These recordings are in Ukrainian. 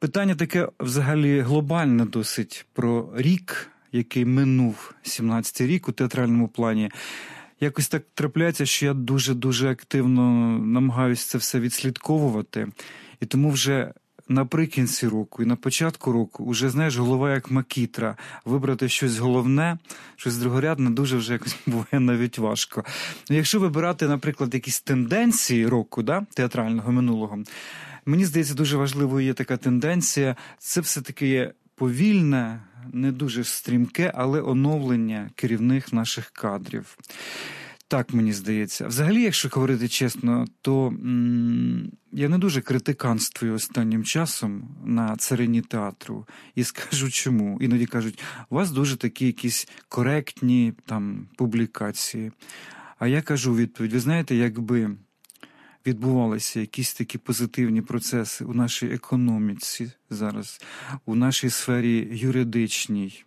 Питання таке взагалі глобальне досить про рік, який минув, 17-й рік у театральному плані. Якось так трапляється, що я дуже-дуже активно намагаюся це все відслідковувати. І тому вже наприкінці року і на початку року вже, знаєш, голова як макітра. Вибрати щось головне, щось другорядне дуже вже якось буває навіть важко. Якщо вибирати, наприклад, якісь тенденції року, да, театрального минулого, мені здається, дуже важливою є така тенденція. Це все-таки є повільне, не дуже стрімке, але оновлення керівних наших кадрів. Так, мені здається. Взагалі, якщо говорити чесно, то я не дуже критиканствую останнім часом на царині театру. І скажу чому. Іноді кажуть, у вас дуже такі якісь коректні там публікації. А я кажу у відповідь, ви знаєте, якби відбувалися якісь такі позитивні процеси у нашій економіці зараз, у нашій сфері юридичній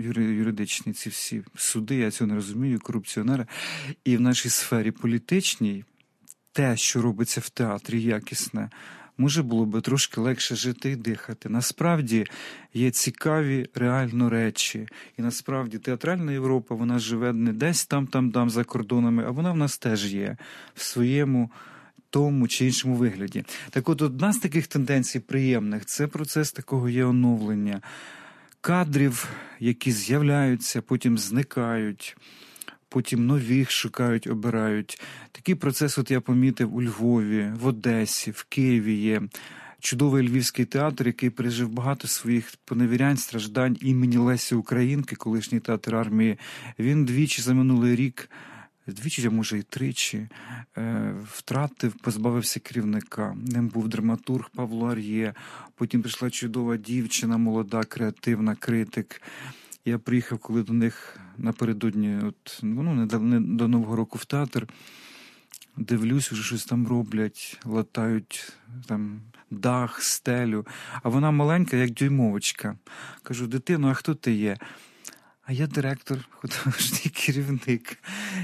ці всі суди, я цього не розумію, корупціонери, і в нашій сфері політичній те, що робиться в театрі якісне, може було би трошки легше жити і дихати. Насправді є цікаві реально речі. І насправді театральна Європа, вона живе не десь там за кордонами, а вона в нас теж є в своєму тому чи іншому вигляді. Так от, одна з таких тенденцій приємних – це процес такого є оновлення кадрів, які з'являються, потім зникають, потім нових шукають, обирають. Такий процес от я помітив у Львові, в Одесі, в Києві є. Чудовий Львівський театр, який пережив багато своїх поневірянь, страждань імені Лесі Українки, колишній театр армії. Він двічі за минулий рік, а може і тричі, втратив, позбавився керівника. Ним був драматург Павло Ар'є, потім прийшла чудова дівчина, молода, креативна, критик. Я приїхав, коли до них напередодні, не до Нового року в театр, дивлюсь, вже щось там роблять, латають там дах, стелю. А вона маленька, як дюймовочка. Кажу, дитино, а хто ти є? А я директор, художній керівник.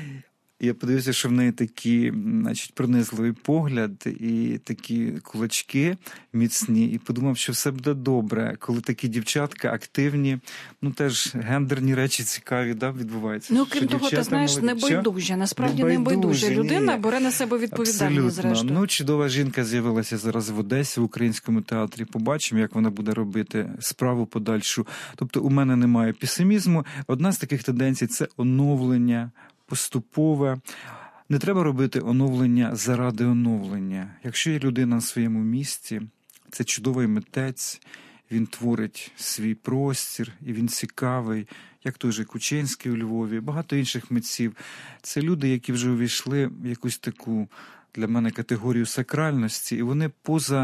Я подивився, що в неї такий, пронизливий погляд і такі кулачки міцні, і подумав, що все буде добре, коли такі дівчатка активні, теж гендерні речі цікаві, відбуваються. Крім того, ти знаєш, небайдужа, насправді небайдужа людина бере на себе відповідальність, зрештою. Чудова жінка з'явилася зараз в Одесі, в Українському театрі. Побачимо, як вона буде робити справу подальшу. Тобто у мене немає песимізму. Одна з таких тенденцій – це оновлення, поступове. Не треба робити оновлення заради оновлення. Якщо є людина на своєму місці, це чудовий митець, він творить свій простір, і він цікавий, як той же Кучинський у Львові, багато інших митців. Це люди, які вже увійшли в якусь таку, для мене, категорію сакральності, і вони поза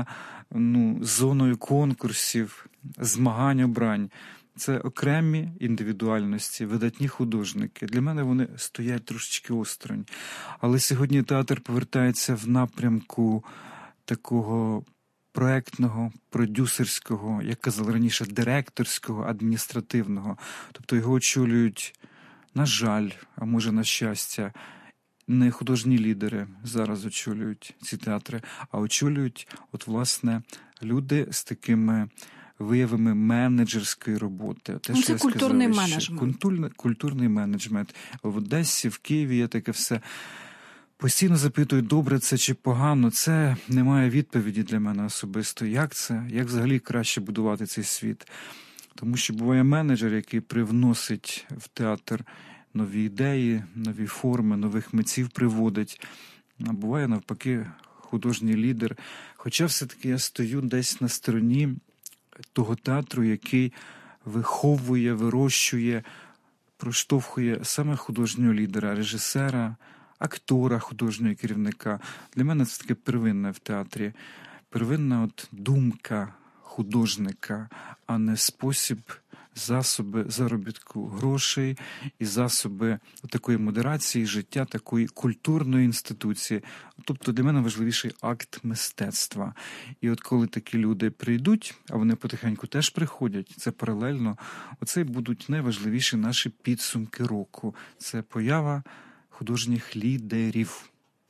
зоною конкурсів, змагань, обрань. Це окремі індивідуальності, видатні художники. Для мене вони стоять трошечки осторонь. Але сьогодні театр повертається в напрямку такого проектного, продюсерського, як казали раніше, директорського, адміністративного. Тобто його очолюють, на жаль, а може на щастя, не художні лідери зараз очолюють ці театри, а очолюють, власне, люди з такими виявами менеджерської роботи. Це культурний менеджмент. Культурний менеджмент. В Одесі, в Києві є таке все. Постійно запитують, добре це чи погано. Це не має відповіді для мене особисто. Як це? Як взагалі краще будувати цей світ? Тому що буває менеджер, який привносить в театр нові ідеї, нові форми, нових митців приводить. А буває, навпаки, художній лідер. Хоча все-таки я стою десь на стороні того театру, який виховує, вирощує, проштовхує саме художнього лідера, режисера, актора, художнього керівника. Для мене це таке первинне в театрі. Первинна думка художника, а не спосіб, засоби заробітку грошей і засоби такої модерації життя, такої культурної інституції. Тобто для мене важливіший акт мистецтва. І коли такі люди прийдуть, а вони потихеньку теж приходять, це паралельно, оце будуть найважливіші наші підсумки року. Це поява художніх лідерів.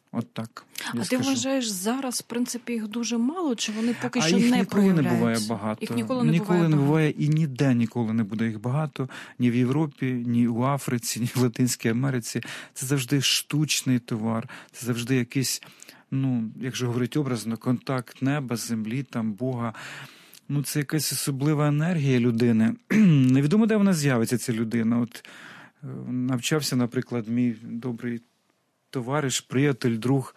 От так. А ти вважаєш, зараз, в принципі, їх дуже мало, чи вони поки що їх не проявляються? Не буває багато. Їх ніколи не буває і ніде ніколи не буде їх багато. Ні в Європі, ні у Африці, ні в Латинській Америці. Це завжди штучний товар. Це завжди якийсь, якщо говорити образно, контакт неба, землі, там, Бога. Це якась особлива енергія людини. Невідомо, де вона з'явиться, ця людина. От навчався, наприклад, мій добрий товариш, приятель, друг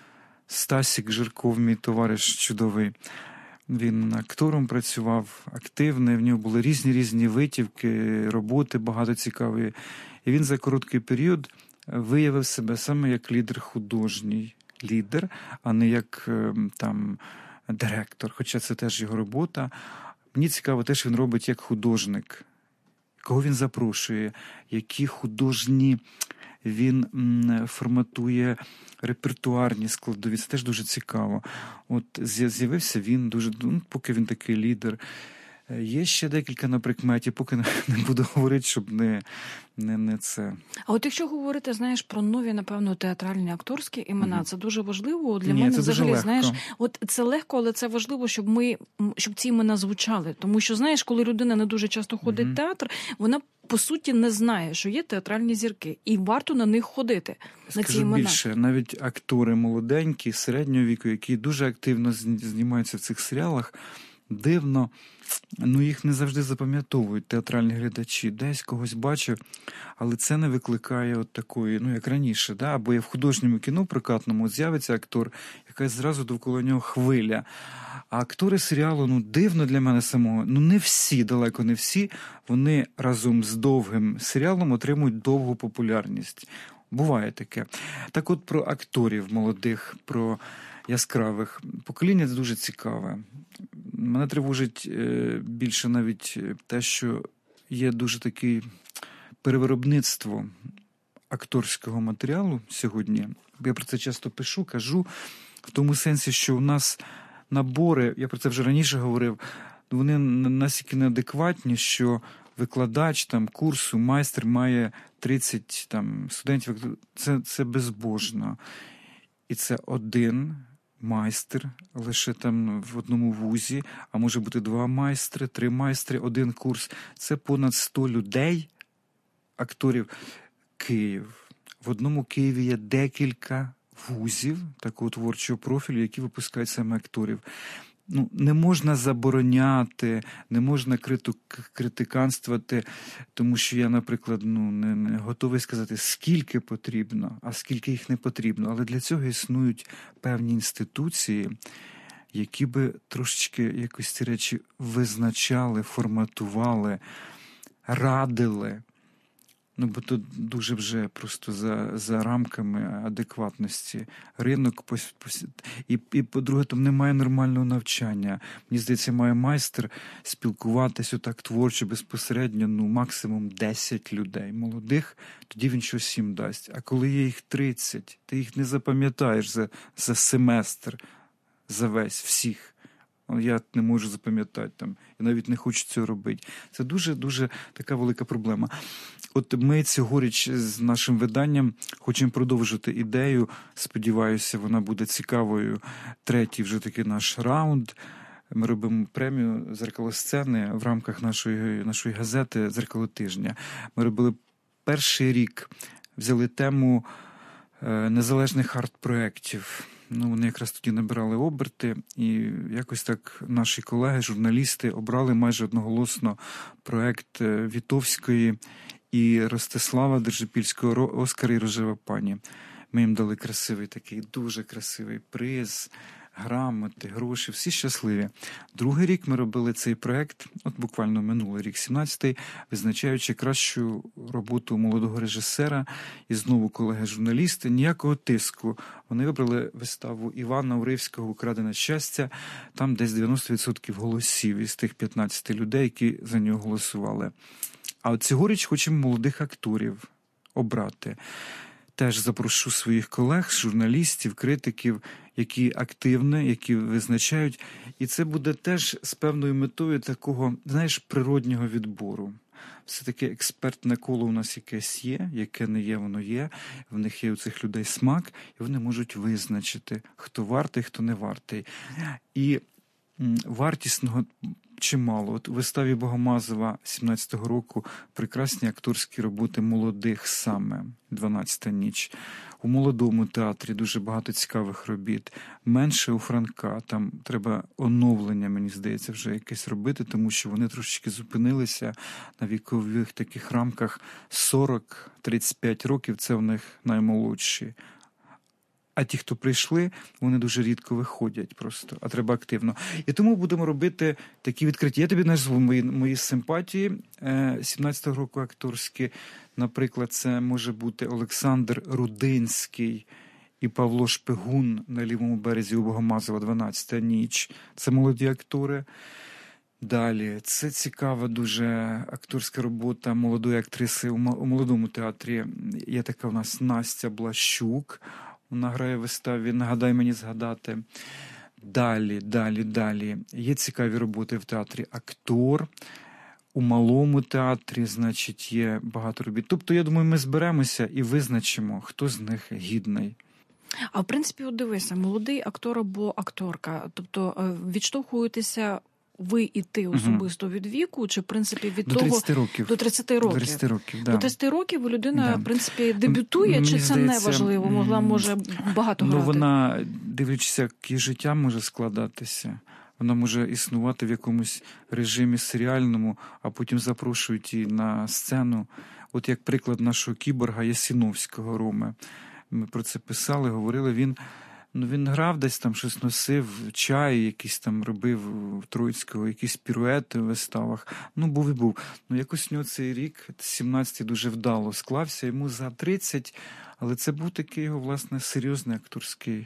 Стасік Жирков, мій товариш чудовий. Він актором працював, активний, в нього були різні витівки, роботи багато цікаві. І він за короткий період виявив себе саме як лідер художній. Лідер, а не як там директор, хоча це теж його робота. Мені цікаво те, що він робить як художник. Кого він запрошує, які художні він форматує репертуарні складові. Це теж дуже цікаво. От з'явився він дуже, поки він такий лідер. Є ще декілька на прикметі, поки не буду говорити, щоб не це. А от якщо говорити, знаєш, про нові, напевно, театральні акторські імена, це дуже важливо. Для мене взагалі, знаєш, от це легко, але це важливо, щоб ці імена звучали. Тому що, знаєш, коли людина не дуже часто ходить в театр, вона по суті не знає, що є театральні зірки, і варто на них ходити, на ці імена. Більше, навіть актори молоденькі, середнього віку, які дуже активно знімаються в цих серіалах, дивно, їх не завжди запам'ятовують театральні глядачі. Десь когось бачив, але це не викликає от такої, як раніше, да? Або є в художньому кіно прокатному, з'явиться актор, якась зразу довкола нього хвиля. А актори серіалу, дивно для мене самого, не всі, далеко не всі, вони разом з довгим серіалом отримують довгу популярність. Буває таке. Так от про акторів молодих, про яскравих. Покоління це дуже цікаве. Мене тривожить більше навіть те, що є дуже таке перевиробництво акторського матеріалу сьогодні. Я про це часто пишу, кажу, в тому сенсі, що у нас набори, я про це вже раніше говорив, вони настільки неадекватні, що викладач курсу, майстер має 30 студентів. Це безбожно. І це один майстер лише в одному вузі, а може бути 2 майстри, 3 майстри, 1 курс. Це понад 100 людей, акторів. Київ. В одному Києві є декілька вузів такого творчого профілю, які випускають саме акторів. Не можна забороняти, не можна критиканствувати, тому що я, наприклад, не готовий сказати, скільки потрібно, а скільки їх не потрібно. Але для цього існують певні інституції, які би трошечки якось ці речі визначали, форматували, радили. Бо тут дуже вже просто за рамками адекватності. Ринок, і по-друге, там немає нормального навчання. Мені здається, має майстер спілкуватись отак творчо, безпосередньо, максимум 10 людей молодих, тоді він щось їм дасть. А коли є їх 30, ти їх не запам'ятаєш за семестр, за весь, всіх. Я не можу запам'ятати, я навіть не хочу цього робити. Це дуже-дуже така велика проблема. От ми цьогоріч з нашим виданням хочемо продовжити ідею, сподіваюся, вона буде цікавою. 3-й вже такий наш раунд. Ми робимо премію «Дзеркало сцени» в рамках нашої газети «Дзеркало тижня». Ми робили перший рік, взяли тему незалежних арт-проєктів. Вони якраз тоді набирали оберти, і якось так наші колеги, журналісти, обрали майже одноголосно проєкт Вітовської і Ростислава Держипільського «Оскар і рожева пані». Ми їм дали красивий такий, дуже красивий приз, грамоти, гроші, всі щасливі. Другий рік ми робили цей проєкт, буквально минулий рік, 17-й, визначаючи кращу роботу молодого режисера, і знову колеги-журналісти, ніякого тиску. Вони вибрали виставу Івана Уривського «Украдене щастя», там десь 90% голосів із тих 15 людей, які за нього голосували. А от цьогоріч хочемо молодих акторів обрати. Теж запрошу своїх колег, журналістів, критиків, які активні, які визначають. І це буде теж з певною метою такого, природнього відбору. все-таки експертне коло у нас якесь є, яке не є, воно є. В них є у цих людей смак, і вони можуть визначити, хто вартий, хто не вартий. І вартісного чимало. От у виставі Богомазова 17-го року прекрасні акторські роботи молодих саме, 12-та ніч. У молодому театрі дуже багато цікавих робіт. Менше у Франка. Там треба оновлення, мені здається, вже якесь робити, тому що вони трошечки зупинилися на вікових таких рамках. 40-35 років – це в них наймолодші. А ті, хто прийшли, вони дуже рідко виходять просто, а треба активно. І тому будемо робити такі відкриття. Я тобі назву мої симпатії 17-го року акторські. Наприклад, це може бути Олександр Рудинський і Павло Шпигун на лівому березі у Богомазова, 12-та ніч. Це молоді актори. Далі, це цікава дуже акторська робота молодої актриси у молодому театрі. Є така у нас Настя Блащук. Вона грає в виставі «Нагадай мені згадати». Далі. Є цікаві роботи в театрі «Актор». У малому театрі, значить, є багато робіт. Тобто, я думаю, ми зберемося і визначимо, хто з них гідний. А в принципі, от дивися, молодий актор або акторка, тобто відштовхуєтеся ви і ти особисто від віку, чи, в принципі, від до 30 років. До 30 років. До 30 років, да. До 30 років людина, в принципі, дебютує, чи це не важливо? Може багато грати? Вона, дивлячись, як її життя може складатися, вона може існувати в якомусь режимі серіальному, а потім запрошують її на сцену. От як приклад нашого кіборга Ясіновського Роми. Ми про це писали, говорили, він грав десь там, щось носив, чай якийсь там робив в Троїцького, якісь піруети в виставах. Був і був. Якось у нього цей рік, 17-й, дуже вдало склався, йому за 30, але це був такий його, власне, серйозний акторський,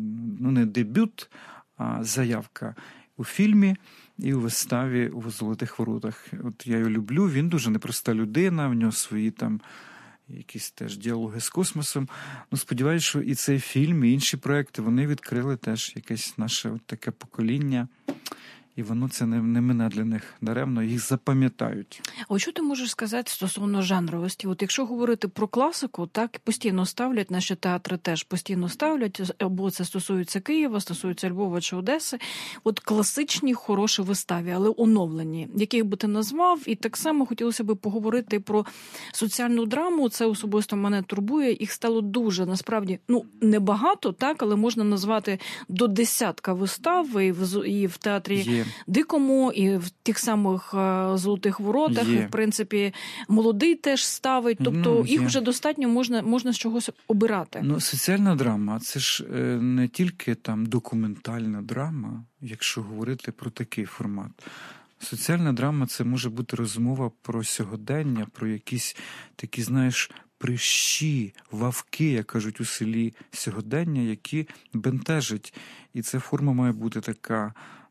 не дебют, а заявка у фільмі і у виставі у «Золотих воротах». От я його люблю, він дуже непроста людина, в нього свої там якісь теж діалоги з космосом. Сподіваюсь, що і цей фільм, і інші проекти, вони відкрили теж якесь наше таке покоління. І воно це не мине для них даремно, їх запам'ятають. А що ти можеш сказати стосовно жанровості? От якщо говорити про класику, так постійно ставлять, наші театри теж постійно ставлять, або це стосується Києва, стосується Львова чи Одеси, от класичні хороші вистави, але оновлені, яких би ти назвав, і так само хотілося б поговорити про соціальну драму, це особисто мене турбує, їх стало дуже, насправді, небагато, так, але можна назвати до 10 вистав, і в театрі Дикому, і в тих самих «Золотих воротах», і, в принципі, молодий теж ставить, тобто їх вже достатньо, можна з чогось обирати. Соціальна драма – це ж не тільки там документальна драма, якщо говорити про такий формат. Соціальна драма – це може бути розмова про сьогодення, про якісь такі, прищі, вавки, як кажуть у селі, сьогодення, які бентежать. І ця форма має бути така,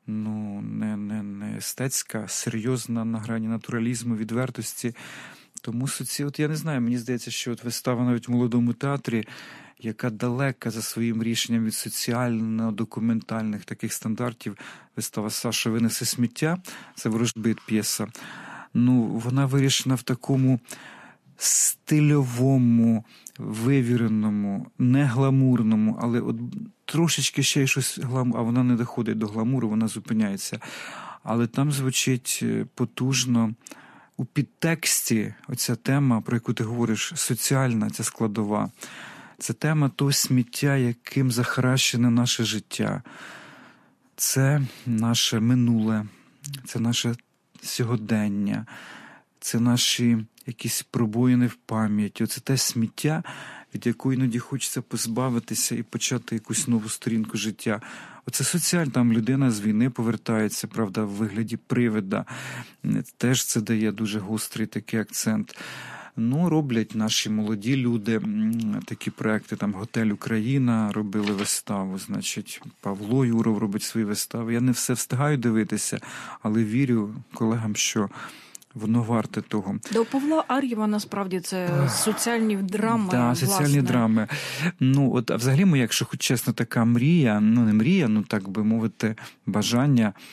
не естетська, серйозна, на грані натуралізму, відвертості. Тому я не знаю, мені здається, що вистава навіть в молодому театрі, яка далека за своїм рішенням від соціально-документальних таких стандартів, вистава «Саша винесе сміття», це «Ворожбит» п'єса, вона вирішена в такому стильовому, вивіреному, не гламурному, але от трошечки ще й щось а вона не доходить до гламуру, вона зупиняється. Але там звучить потужно у підтексті оця тема, про яку ти говориш, соціальна ця складова. Це тема того сміття, яким захаращене наше життя. Це наше минуле, це наше сьогодення, це наші якісь пробоїни в пам'яті. Оце те сміття, від якої іноді хочеться позбавитися і почати якусь нову сторінку життя. Оце соціально, там людина з війни повертається, правда, в вигляді привида. Теж це дає дуже гострий такий акцент. Роблять наші молоді люди такі проекти, там «Готель Україна» робили виставу, значить, Павло Юров робить свої вистави. Я не все встигаю дивитися, але вірю колегам, що воно варте того. До Павла Ар'єва, насправді, це соціальні драми, Так, соціальні драми. А взагалі, якщо хоч чесно, така мрія, не мрія, так би мовити, бажання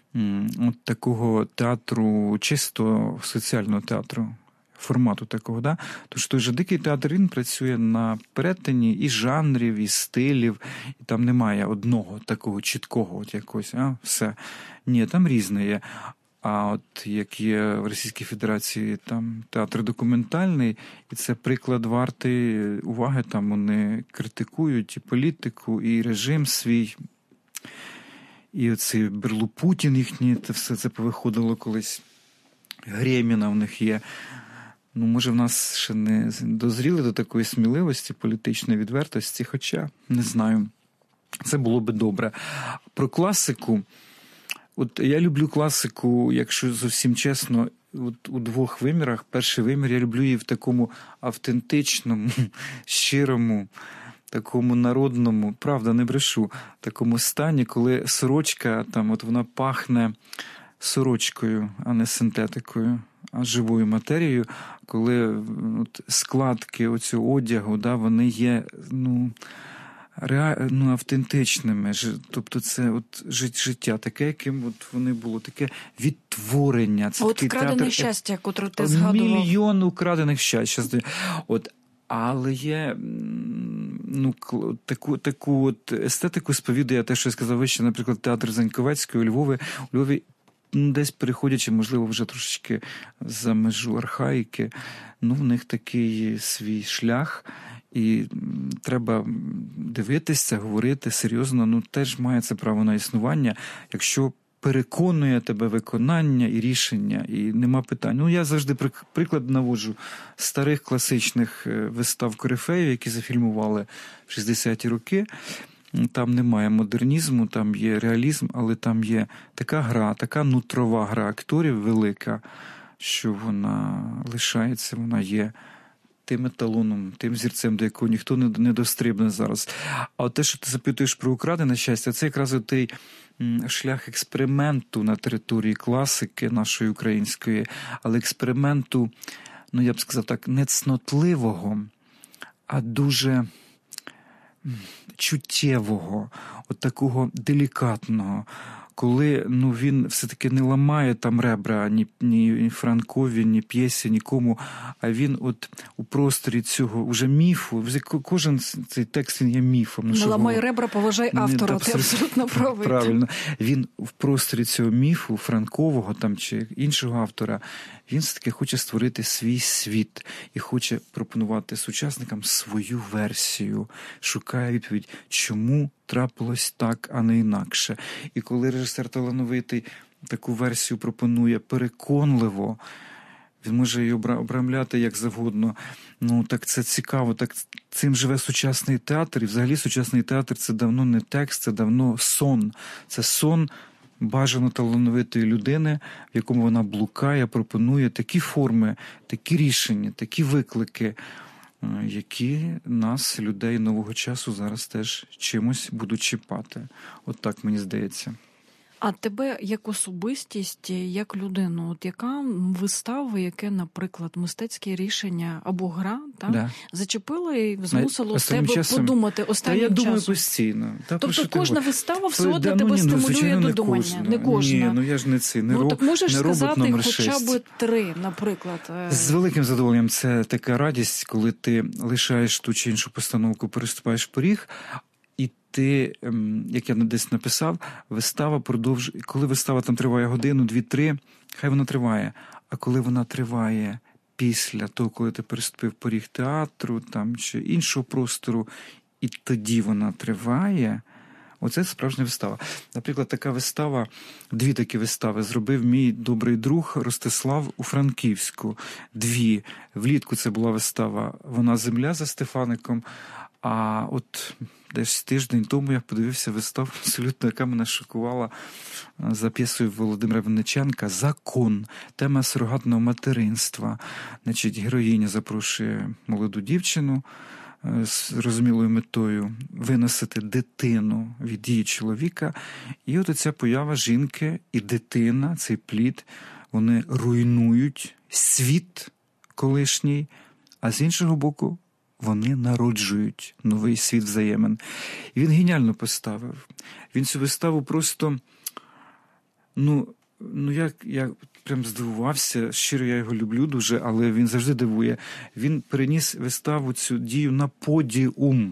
от такого театру, чисто соціального театру, формату такого, да? Тож той же дикий театр, він працює на перетині і жанрів, і стилів, і там немає одного такого чіткого от якогось, все. Ні, там різне є. А от як є в Російській Федерації там театр документальний, і це приклад вартий уваги, там вони критикують і політику, і режим свій, і оцей Берлупутін їхній, все це повиходило колись, Греміна в них є. Ну, може, в нас ще не дозріли до такої сміливості, політичної відвертості, хоча, не знаю, це було би добре. Про класику, от я люблю класику, якщо зовсім чесно, от у двох вимірах. Перший вимір, я люблю її в такому автентичному, щирому, такому народному, правда, не брешу, такому стані, коли сорочка, там, от вона пахне сорочкою, а не синтетикою, а живою матерією, коли от складки оцього одягу, да, вони є, автентичними. Тобто це от життя таке, яким от вони було, таке відтворення. Це от вкрадене щастя, котре ти згадував. Мільйон украдених щастя. От, але є таку от естетику сповідує те, що я сказав вище, наприклад, театр Заньковецької у Львові, десь переходячи, можливо, вже трошечки за межу архаїки, в них такий свій шлях, і треба дивитися, говорити серйозно, теж має це право на існування, якщо переконує тебе виконання і рішення, і нема питань. Я завжди приклад наводжу старих класичних вистав корифеїв, які зафільмували в 60-ті роки. Там немає модернізму, там є реалізм, але там є така гра, така нутрова гра акторів велика, що вона лишається, вона є тим еталоном, тим зірцем, до якого ніхто не дострибне зараз. А те, що ти запитуєш про украдене щастя, це якраз той шлях експерименту на території класики нашої української, але експерименту, я б сказав так, не цнотливого, а дуже чуттєвого, от такого делікатного, коли він все-таки не ламає там ребра ні Франкові, ні п'єсі, нікому, а він от у просторі цього уже міфу, кожен цей текст він є міфом. Не ламай ребра, поважай автора, ти абсолютно правий. Правильно. Він в просторі цього міфу, Франкового там чи іншого автора, він все-таки хоче створити свій світ і хоче пропонувати сучасникам свою версію, шукає відповідь, чому трапилось так, а не інакше. І коли режисер талановитий таку версію пропонує переконливо, він може її обрамляти як завгодно. Так це цікаво, так цим живе сучасний театр. І взагалі сучасний театр – це давно не текст, це давно сон. Це сон бажано талановитої людини, в якому вона блукає, пропонує такі форми, такі рішення, такі виклики, які нас, людей нового часу, зараз теж чимось будуть чіпати. От так мені здається. А тебе як особистість, як людину, от яка вистава, яке, наприклад, мистецьке рішення або гра зачепило і змусило тебе подумати останнім часом? Я думаю постійно. Тобто кожна вистава все одно тебе стимулює до думання? Не кожна. Ні, я ж не цей, не робот так можеш сказати номер 6. хоча б 3, наприклад. З великим задоволенням. Це така радість, коли ти лишаєш ту чи іншу постановку, переступаєш поріг, і ти, як я десь написав, вистава продовжує, коли вистава там триває годину, 2-3, хай вона триває. А коли вона триває після того, коли ти переступив поріг театру там, чи іншого простору, і тоді вона триває, оце справжня вистава. Наприклад, така вистава, 2 такі вистави зробив мій добрий друг Ростислав у Франківську. 2. Влітку це була вистава «Вона земля» за Стефаником, а от десь тиждень тому я подивився виставу, абсолютно, яка мене шокувала, за п'єсою Володимира Винниченка «Закон». Тема сурогатного материнства. Героїня запрошує молоду дівчину з розумілою метою виносити дитину від її чоловіка. І от оця поява жінки і дитина, цей плід, вони руйнують світ колишній, а з іншого боку вони народжують новий світ взаємин. І він геніально поставив. Він цю виставу просто Я прям здивувався, щиро я його люблю дуже, але він завжди дивує. Він переніс виставу цю дію на подіум.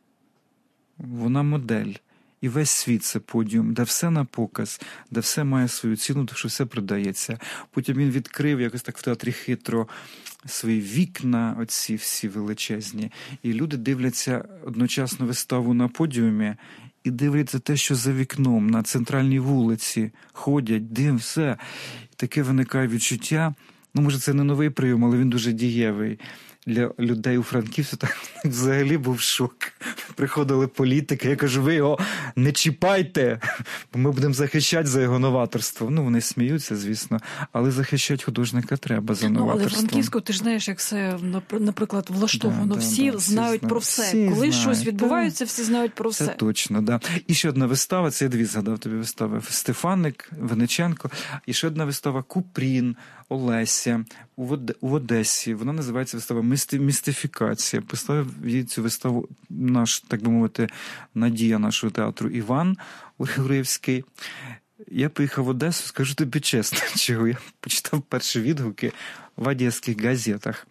Вона модель. І весь світ – це подіум, де все на показ, де все має свою ціну, тому що все продається. Потім він відкрив якось так в театрі хитро свої вікна, оці всі величезні, і люди дивляться одночасно виставу на подіумі і дивляться те, що за вікном, на центральній вулиці, ходять, все. І таке виникає відчуття, може це не новий прийом, але він дуже дієвий. Для людей у Франківську так взагалі був шок. Приходили політики, я кажу, ви його не чіпайте, бо ми будемо захищати за його новаторство. Вони сміються, звісно, але захищати художника треба за новаторство. Але в Франківську ти ж знаєш, як все, наприклад, влаштовано. Всі знають про все. Коли знають. Щось відбувається, всі знають про все. Це точно, да. І ще одна вистава, це я дві згадав тобі вистави. Стефаник, Винниченко. І ще одна вистава Купрін, Олеся в Одесі. Вона називається вистава «Містифікація». Поставив їй цю виставу наш, так би мовити, надія нашого театру Іван Уривський. Я поїхав в Одесу, скажу тобі чесно, чого я почитав перші відгуки в одеських газетах.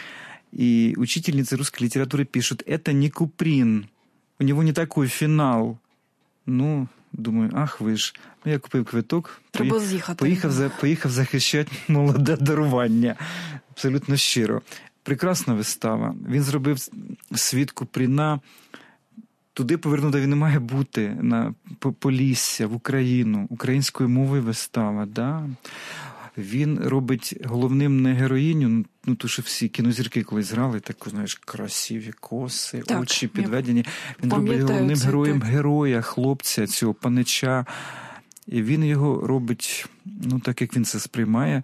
И учительницы русской литературы пишут, это не Куприн, у него не такой финал. Думаю, ах ви ж. Я купив квиток, поїхав захищати молоде дарування. Абсолютно щиро. Прекрасна вистава. Він зробив світ Купріна. Туди повернути він не має бути, на Полісся, в Україну. Українською мовою вистава, да. Він робить головним не героїню, то що всі кінозірки колись грали, таку, знаєш, красиві коси, так, очі підведені. Він робить головним героєм героя, хлопця, цього панича. І він його робить, так як він це сприймає,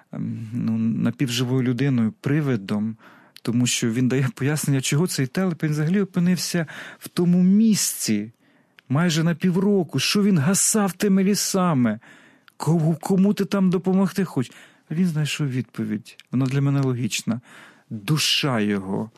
напівживою людиною, привидом, тому що він дає пояснення, чого цей телепень взагалі опинився в тому місці майже на півроку, що він гасав тими лісами. Кому ти там допомогти хочеш? Він знайшов відповідь. Вона для мене логічна. Душа його,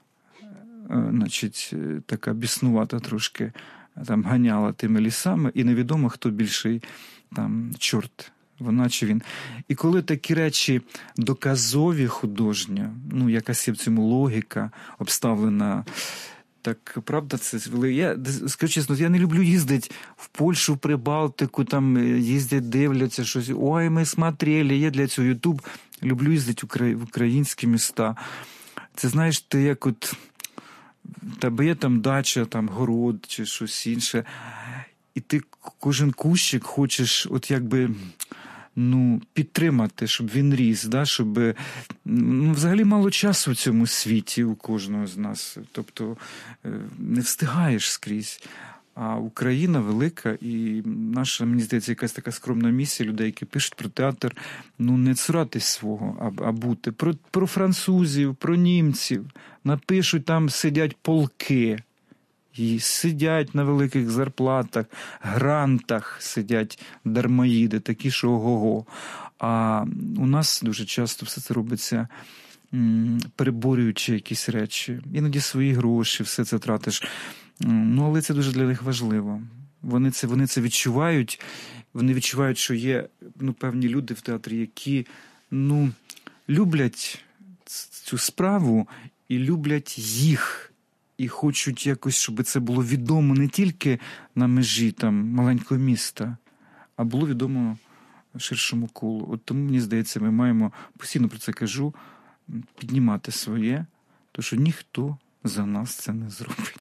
така біснувата трошки, там ганяла тими лісами, і невідомо, хто більший там чорт, вона чи він. І коли такі речі доказові художні, якась є в цьому логіка обставлена, так, правда, це... Я, скажу чесно, я не люблю їздити в Польщу, в Прибалтику, там їздять, дивляться щось. Ой, ми смотрели, є для цього Ютуб. Люблю їздити в українські міста. Це, знаєш, ти як тебе є там дача, там город чи щось інше, і ти кожен кущик хочеш підтримати, щоб він ріс, да? Щоб взагалі мало часу в цьому світі у кожного з нас. Тобто не встигаєш скрізь. А Україна велика, і наша, мені здається, якась така скромна місія людей, які пишуть про театр, не цуратись свого, а бути. Про французів, про німців. Напишуть, там сидять полки. І сидять на великих зарплатах, грантах сидять дармоїди, такі, що ого-го. А у нас дуже часто все це робиться, переборюючи якісь речі. Іноді свої гроші, все це тратиш. Але це дуже для них важливо. Вони це відчувають. Вони відчувають, що є певні люди в театрі, які люблять цю справу і люблять їх. І хочуть якось, щоб це було відомо не тільки на межі маленького міста, а було відомо ширшому колу. Тому, мені здається, ми маємо, постійно про це кажу, піднімати своє, тому що ніхто за нас це не зробить.